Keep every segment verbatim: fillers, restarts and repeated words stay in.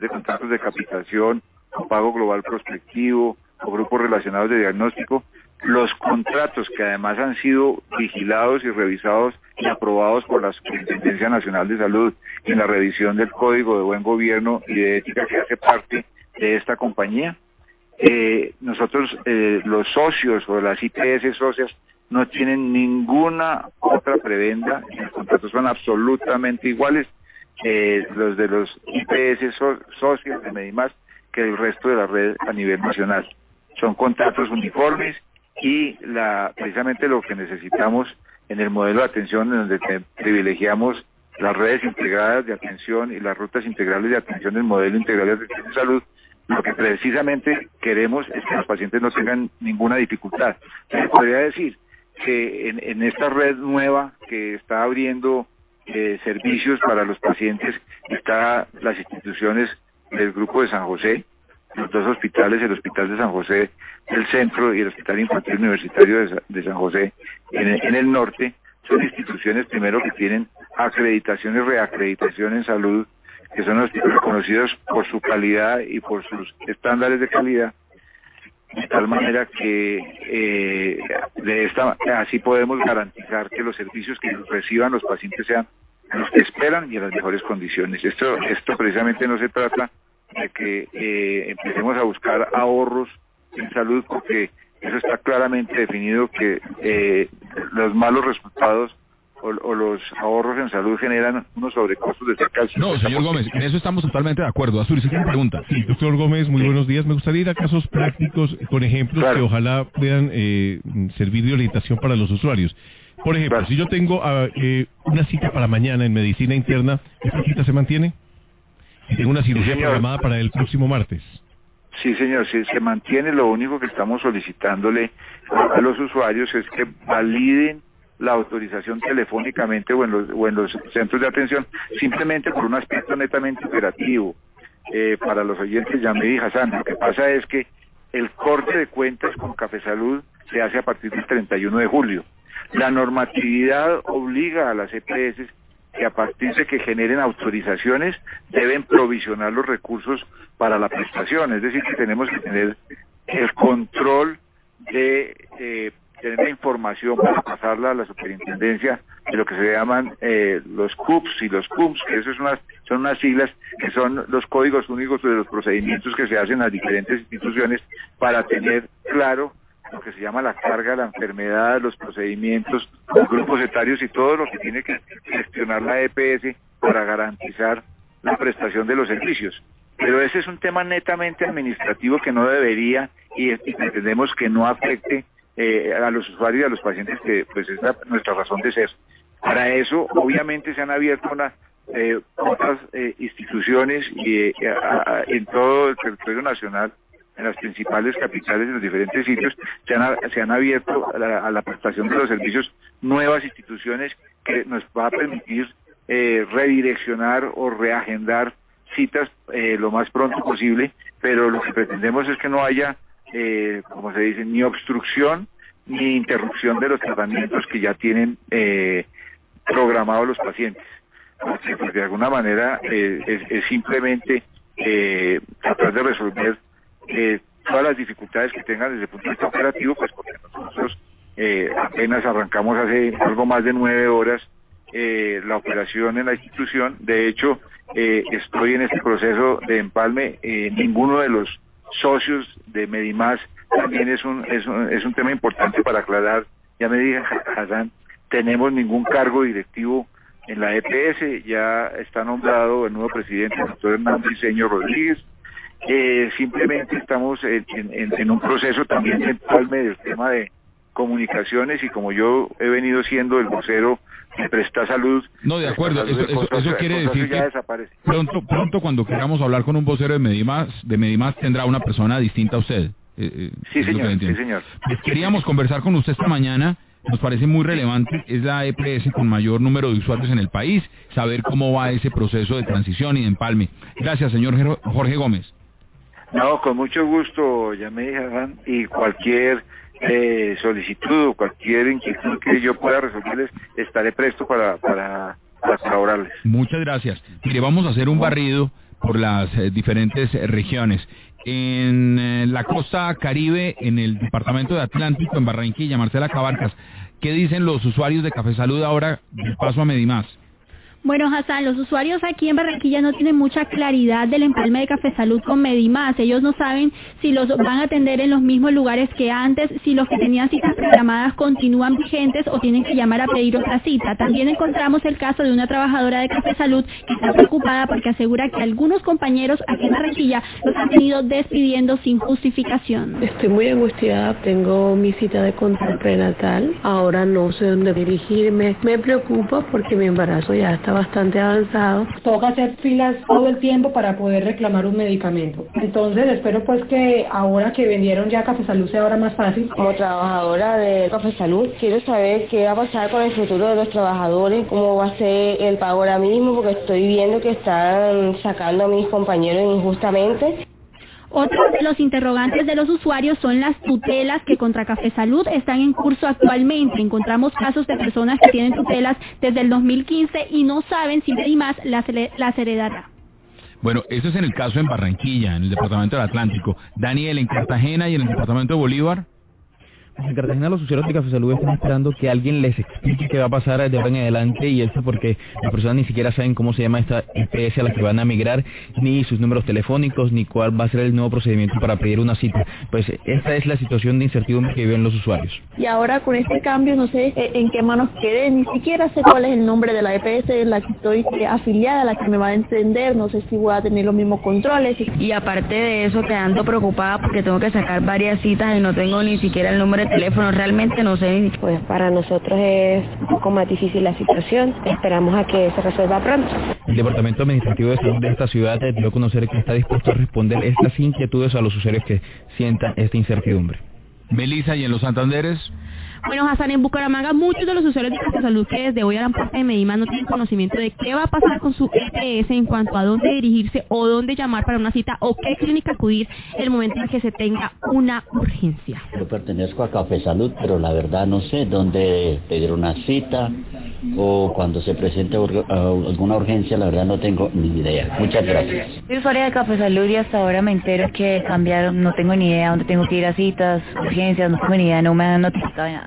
de contratos de capitación, o pago global prospectivo, o grupos relacionados de diagnóstico, los contratos que además han sido vigilados y revisados y aprobados por la Superintendencia Nacional de Salud en la revisión del Código de Buen Gobierno y de Ética que hace parte de esta compañía. Eh, nosotros, eh, los socios o las I P S socias, no tienen ninguna otra prebenda, los contratos son absolutamente iguales, eh, los de los I P S so, socios de Medimás, que el resto de la red a nivel nacional. Son contratos uniformes y la, precisamente lo que necesitamos en el modelo de atención, en donde te, privilegiamos las redes integradas de atención y las rutas integrales de atención del modelo integral de atención de salud, lo que precisamente queremos es que los pacientes no tengan ninguna dificultad. Se podría decir que en, en esta red nueva que está abriendo eh, servicios para los pacientes, está las instituciones del Grupo de San José, los dos hospitales, el Hospital de San José del Centro y el Hospital Infantil Universitario de, de San José en, en el norte, son instituciones primero que tienen acreditación y reacreditación en salud, que son hospitales reconocidos por su calidad y por sus estándares de calidad, de tal manera que eh, de esta así podemos garantizar que los servicios que reciban los pacientes sean los que esperan y en las mejores condiciones. Esto, esto precisamente no se trata de que eh, empecemos a buscar ahorros en salud, porque eso está claramente definido que eh, los malos resultados o, o los ahorros en salud generan unos sobrecostos de cerca del No, señor Gómez, en eso estamos totalmente de acuerdo. Azul, ¿sí tiene pregunta? Sí, doctor Gómez, muy sí. buenos días. Me gustaría ir a casos prácticos con ejemplos claro. que ojalá puedan eh, servir de orientación para los usuarios. Por ejemplo, claro. si yo tengo uh, eh, una cita para mañana en medicina interna, ¿esta cita se mantiene? Si tengo una cirugía sí, programada para el próximo martes. Sí, señor, sí, se mantiene. Lo único que estamos solicitándole a, a los usuarios es que validen la autorización telefónicamente o en los, o en los centros de atención, simplemente por un aspecto netamente operativo. Eh, para los oyentes, ya me dije, Hassan, lo que pasa es que el corte de cuentas con Café Salud se hace a partir del treinta y uno de julio. La normatividad obliga a las E P S que a partir de que generen autorizaciones deben provisionar los recursos para la prestación, es decir, que tenemos que tener el control de eh, tener la información para pasarla a la superintendencia de lo que se llaman eh, los C U P S y los C U M S, que eso es unas, son unas siglas que son los códigos únicos de los procedimientos que se hacen en las diferentes instituciones para tener claro lo que se llama la carga, la enfermedad, los procedimientos, los grupos etarios y todo lo que tiene que gestionar la E P S para garantizar la prestación de los servicios. Pero ese es un tema netamente administrativo que no debería y, y pretendemos que no afecte eh, a los usuarios y a los pacientes, que pues es la, nuestra razón de ser. Para eso, obviamente, se han abierto una, eh, otras eh, instituciones y, eh, a, a, en todo el territorio nacional, en las principales capitales, en los diferentes sitios, se han, se han abierto a la, a la prestación de los servicios nuevas instituciones que nos va a permitir eh, redireccionar o reagendar citas eh, lo más pronto posible, pero lo que pretendemos es que no haya, eh, como se dice, ni obstrucción ni interrupción de los tratamientos que ya tienen eh, programados los pacientes. Porque, pues, de alguna manera eh, es, es simplemente eh, tratar de resolver Eh, todas las dificultades que tengan desde el punto de vista operativo, pues porque nosotros eh, apenas arrancamos hace algo más de nueve horas eh, la operación en la institución. De hecho, eh, estoy en este proceso de empalme. Eh, ninguno de los socios de Medimás también es un, es un es un tema importante para aclarar. Ya me dije, Hassan, tenemos ningún cargo directivo en la E P S. Ya está nombrado el nuevo presidente, el doctor Hernando Diseño Rodríguez. Eh, simplemente estamos en, en, en un proceso también de empalme del tema de comunicaciones, y como yo he venido siendo el vocero de Presta Salud. No, de acuerdo, eso, eso, eso quiere decir que pronto, pronto cuando queramos hablar con un vocero de Medimás, de Medimás tendrá una persona distinta a usted. Eh, eh, sí, señor, sí, señor. Pues queríamos conversar con usted esta mañana. Nos parece muy relevante, es la E P S con mayor número de usuarios en el país, saber cómo va ese proceso de transición y de empalme. Gracias, señor Jorge Gómez. No, con mucho gusto, ya me dijeron, y cualquier eh, solicitud o cualquier inquietud que yo pueda resolverles, estaré presto para, para, para colaborarles. Muchas gracias. Mire, vamos a hacer un barrido por las eh, diferentes eh, regiones. En eh, la costa Caribe, en el departamento de Atlántico, en Barranquilla, Marcela Cabarcas, ¿qué dicen los usuarios de Café Salud ahora del paso a Medimás? Bueno, Hassan, los usuarios aquí en Barranquilla no tienen mucha claridad del empalme de Café Salud con Medimás. Ellos no saben si los van a atender en los mismos lugares que antes, si los que tenían citas programadas continúan vigentes o tienen que llamar a pedir otra cita. También encontramos el caso de una trabajadora de Café Salud que está preocupada porque asegura que algunos compañeros aquí en Barranquilla los han tenido despidiendo sin justificación. Estoy muy angustiada, tengo mi cita de control prenatal, ahora no sé dónde dirigirme. Me preocupa porque mi embarazo ya está bastante avanzado. Toca hacer filas todo el tiempo para poder reclamar un medicamento. Entonces espero pues que ahora que vendieron ya Café Salud sea ahora más fácil. Como trabajadora de Café Salud, quiero saber qué va a pasar con el futuro de los trabajadores, cómo va a ser el pago ahora mismo, porque estoy viendo que están sacando a mis compañeros injustamente. Otro de los interrogantes de los usuarios son las tutelas que contra Café Salud están en curso actualmente. Encontramos casos de personas que tienen tutelas desde el dos mil quince y no saben si Medimás las, las heredará. Bueno, eso es en el caso en Barranquilla, en el departamento del Atlántico. Daniel, en Cartagena y en el departamento de Bolívar. En Cartagena los usuarios de Café Salud están esperando que alguien les explique qué va a pasar de ahora en adelante, y esto porque las personas ni siquiera saben cómo se llama esta E P S a la que van a migrar, ni sus números telefónicos, ni cuál va a ser el nuevo procedimiento para pedir una cita. Pues esta es la situación de incertidumbre que viven los usuarios. Y ahora con este cambio no sé en qué manos quedé, ni siquiera sé cuál es el nombre de la E P S en la que estoy afiliada, la que me va a entender, no sé si voy a tener los mismos controles. Y aparte de eso, quedando preocupada porque tengo que sacar varias citas y no tengo ni siquiera el número de teléfono, realmente no sé. Pues para nosotros es un poco más difícil la situación, esperamos a que se resuelva pronto. El Departamento Administrativo de Salud de esta ciudad dio a conocer que está dispuesto a responder estas inquietudes a los usuarios que sientan esta incertidumbre. Melissa, ¿y en los Santanderes? Bueno, Hassan, en Bucaramanga muchos de los usuarios de Café Salud que desde hoy harán parte de Medimás no tienen conocimiento de qué va a pasar con su E P S en cuanto a dónde dirigirse o dónde llamar para una cita o qué clínica acudir en el momento en que se tenga una urgencia. Yo pertenezco a Café Salud, pero la verdad no sé dónde pedir una cita o cuando se presente alguna urgencia, la verdad no tengo ni idea. Muchas gracias. Soy usuaria de Café Salud y hasta ahora me entero que cambiaron, no tengo ni idea dónde tengo que ir a citas, urgencias, no tengo ni idea, no me han notificado de nada.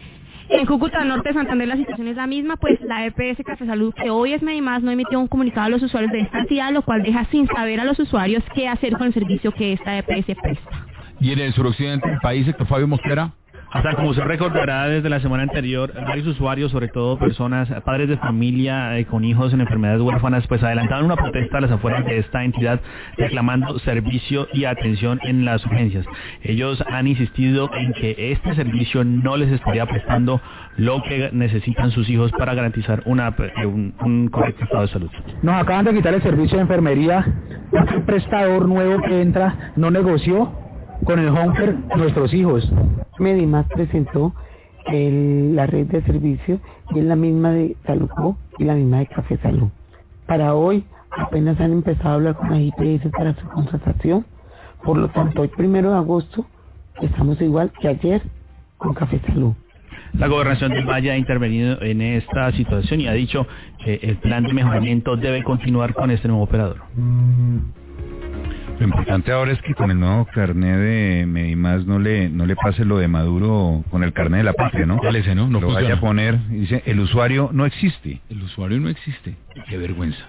En Cúcuta, Norte de Santander, la situación es la misma, pues la E P S Café Salud, que hoy es Medimás, no emitió un comunicado a los usuarios de esta entidad, lo cual deja sin saber a los usuarios qué hacer con el servicio que esta E P S presta. ¿Y en el suroccidente del país, sector Fabio Mosquera? Hasta como se recordará desde la semana anterior, varios usuarios, sobre todo personas, padres de familia eh, con hijos en enfermedades huérfanas, pues adelantaron una protesta a las afueras de esta entidad reclamando servicio y atención en las urgencias. Ellos han insistido en que este servicio no les estaría prestando lo que necesitan sus hijos para garantizar una, un, un correcto estado de salud. Nos acaban de quitar el servicio de enfermería porque el prestador nuevo que entra no negoció con el Honker nuestros hijos. Medimás presentó el, la red de servicios y es la misma de Saluco y la misma de Café Salud. Para hoy apenas han empezado a hablar con las I P S para su contratación, por lo tanto hoy primero de agosto estamos igual que ayer con Café Salud. La Gobernación del Valle ha intervenido en esta situación y ha dicho que el plan de mejoramiento debe continuar con este nuevo operador. Lo importante ahora es que con el nuevo carné de Medimás no le no le pase lo de Maduro con el carné de la patria, ¿no? ¿Cuál ese, no? No lo vaya a poner, dice, el usuario no existe. El usuario no existe. Qué vergüenza.